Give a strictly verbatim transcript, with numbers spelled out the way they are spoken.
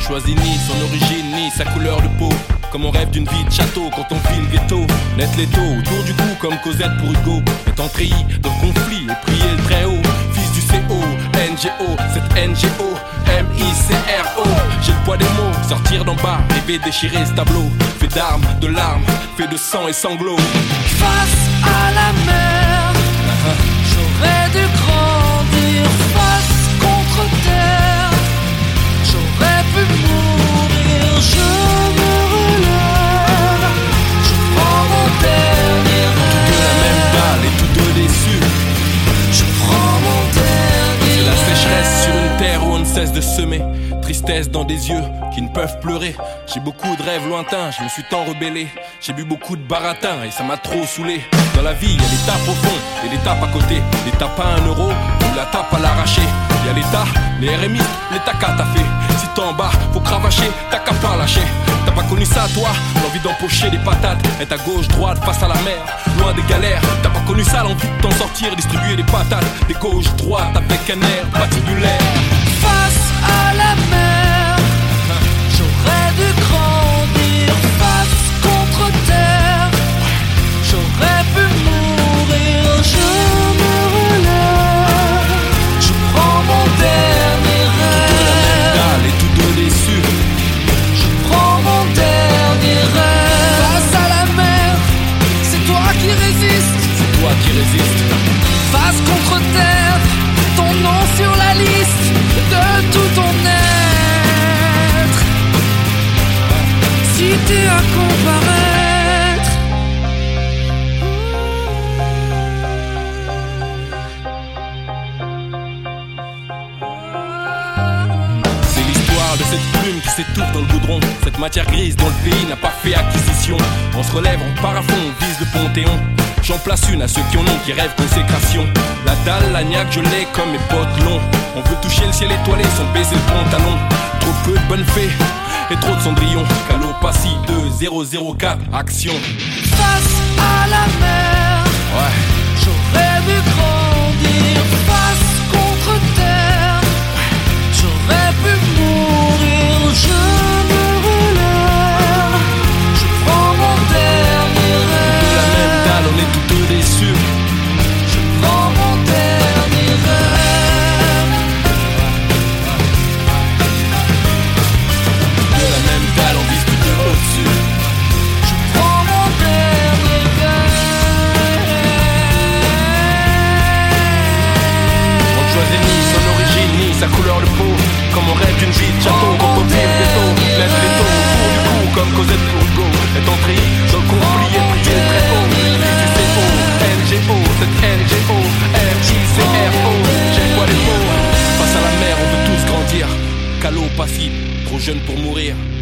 choisit ni son origine, ni sa couleur de peau. Comme on rêve d'une vie de château quand on vit le ghetto. Net l'étau, autour du cou comme Cosette pour Hugo. Étant treillis dans le conflit et prier le très haut. Fils du C O, N G O, cette N G O, M I C R O. J'ai le poids des mots, sortir d'en bas, rêver déchirer ce tableau. Fait d'armes, de larmes, fait de sang et sanglots. Face à la mer, j'aurais dû grandir. Face contre terre, j'aurais pu mourir. Je me relève, je prends mon dernier rêve. De la même dalle et tous deux déçus. Je prends mon dernier C'est la sécheresse rêve. sur une terre où on ne cesse de semer. Tristesse dans des yeux qui ne peuvent pleurer. J'ai beaucoup de rêves lointains, je me suis tant rebellé. J'ai bu beaucoup de baratin et ça m'a trop saoulé. Dans la vie, y a des tapes au fond et des tapes à côté. Les tapes à un euro ou la tape à l'arraché. Y a l'État, les R M I, les tacas t'as fait. Si t'es en bas, faut cravacher, t'as qu'à pas lâcher. T'as pas connu ça toi, l'envie d'empocher des patates. Être à gauche, droite, face à la mer, loin des galères. T'as pas connu ça, l'envie de t'en sortir, distribuer des patates. Des gauches, droites avec un air patibulaire. Face à la mer, j'aurais dû grandir. Face contre terre, j'aurais pu mourir. Je me relève, je prends mon dernier rêve. Dalle et tous deux déçus. Je prends mon dernier rêve. Face à la mer, c'est toi qui résistes. C'est toi qui résistes. Face contre terre, ton nom sur la liste de tout ton être. Si t'es à comparaître, C'est l'histoire de cette plume qui s'étouffe dans le goudron. Cette matière grise dont le pays n'a pas fait acquisition. On se relève, on part à fond, on vise le Panthéon. J'en place une à ceux qui en ont, qui rêvent consécration. La dalle, la niaque, je l'ai comme mes potes longs. On veut toucher le ciel étoilé sans baiser le pantalon. Trop peu de bonnes fées et trop de cendrillon. Calopassie deux zéro zéro quatre, action. face à la mer, Ouais. j'aurais dû grandir. Face contre terre, j'aurais pu mourir. Je me relève, je prends mon dernier De la même rêve. dalle, on est tous deux déçus. Je prends mon dernier rêve. De la même dalle, on vise tout de au-dessus. Je prends mon dernier rêve. On ne choisit ni son origine, ni sa couleur de peau. Comme on rêve d'une vie de château, quand on vit le ghetto. Lève les taux, autour du cou, comme Cosette pour Hugo. Est entré dans le conflit et prié très haut. Fils du C O, N G O, cette N G O, M I C R O. J'ai quoi les mots. Face à la mer, on veut tous grandir. Calot, pas si, trop jeune pour mourir.